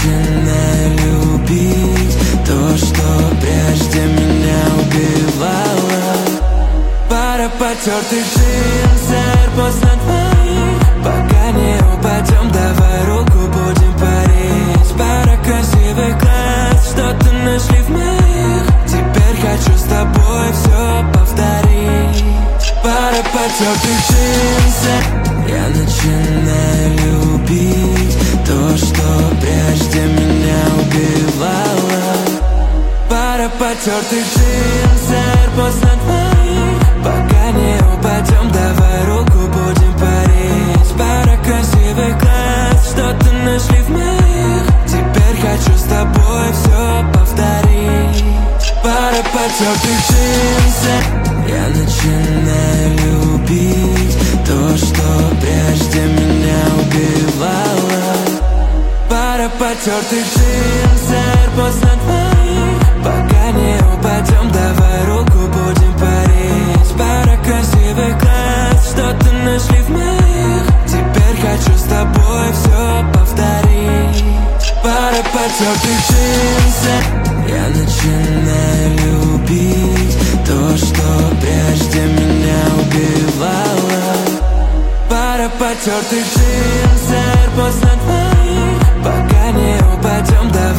начинаю любить то, что прежде меня убивало. Пара потертых джинсов после твоих. Пока не упадем, давай руку будем парить. Пара красивых глаз, что-то нашли в моих. Теперь хочу с тобой все повторить. Пара потертых джинсов. Я начинаю любить то, что прежде меня убивало. Пара потертых джинсов после твоих. Пока не упадем, давай руку будем парить. Пара красивых глаз, что-то нашли в моих. Теперь хочу с тобой все повторить. Пара потертых джинсов. Я начинаю любить то, что прежде меня убивало. Пара потертых джинсов после твоих. Пока не упадем, давай руку будем парить. Пара красивых глаз, что-то нашли в моих. Теперь хочу с тобой все повторить. Пара потертых джинсов. Я начинаю любить то, что прежде меня убивало. Пара потертых джинсов после твоих. Пока не упадем, давай